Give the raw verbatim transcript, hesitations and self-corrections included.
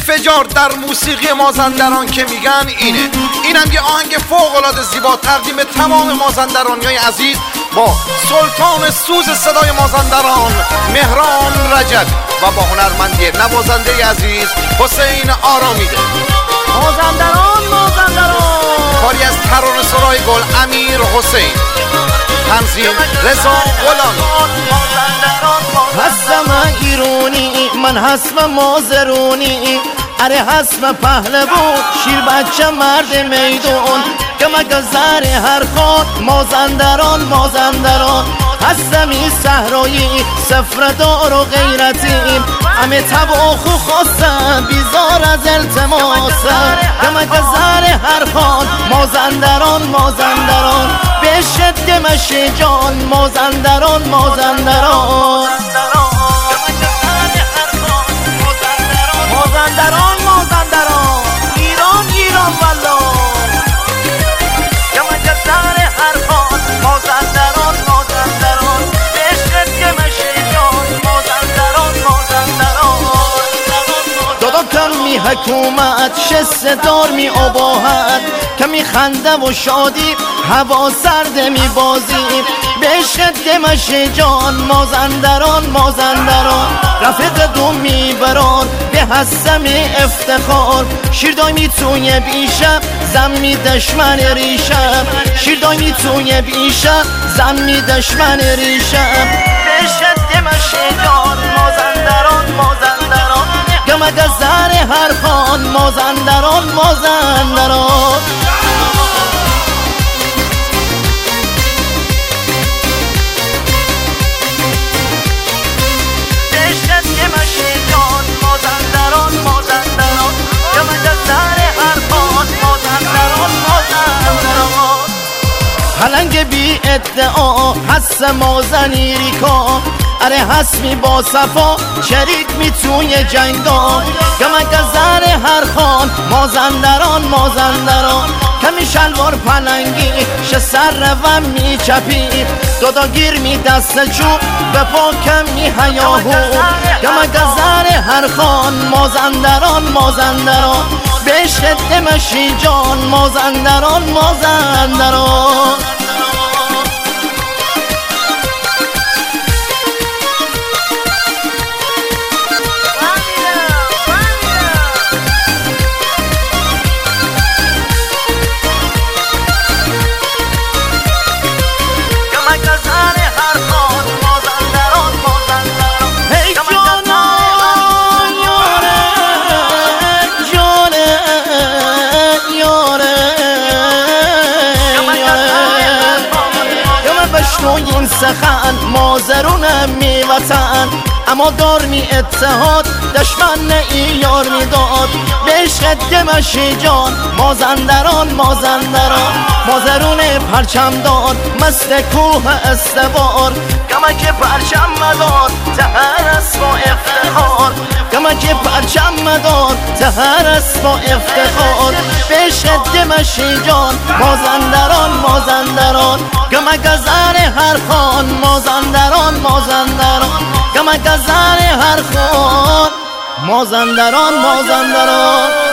انفجار در موسیقی مازندران که میگن اینه. اینم یه آهنگ فوق العاده زیبا تقدیم تمام مازندرانیای عزیز با سلطان سوز صدای مازندران مهران رجب و با هنرمندی نوازنده عزیز حسین آرامیده. مازندران مازندران کاری از ترانه سرای گل امیر حسین، تنظیم رضا غلامی. هستم ایرونی من هستم مازرونی، اره هستم پهلوان شیر بچه مرد میدون که مگه زر هر خان مازندران مازندران. هستمی صحرایی سفردار و غیرتیم همه تباخ و خواستم بیزار از التماسم که مگه زر هر خان مازندران مازندران. به شد مشه جان مازندران مازندران مازندران مازندران ایران ایران والله یا مجزر هر خان مازندران مازندران. عشق که مشه جان مازندران مازندران. دادا کمی حکومت شست دار می آباهد کمی خنده و شادی هوا سرد می بازیم به عشق مشه جان مازندران مازندران. رفیق دوم می بران به هستم افتخار شیردای می توی بیشم زم می دشمن ریشم شیردای می توی بیشم زم می دشمن ریشم به عشق مشه جان مازندران مازندران. گمگ زر هر خان مازندران مازندران. هلنگ بی ادعا هست مازنی ریکا، اره هسمی با صفا شریک می توی جنگا. گمگ زر هر خان مازندران مازندران. کمی شلوار پلنگی شه سر و می چپی دادا گیر می دست چوب به پا کمی هیاهو. گمگ زر هر خان مازندران مازندران. به عشق مشی جان مازندران مازندران. این سخن مازرونم می وطن اما دار می اتحاد دشمن ای یار می داد. به عشق دمشی جان مازندران مازندران. مازرون پرچم دار مثل کوه استوار گمک پرچم مدار تهر است با افتخار گمک پرچم مدار تهر است با افتخار. به عشق دمشی جان مازندران مازندران. گمک زر هر خان مازندران مازندران. گمک زر هر خان مازندران مازندران.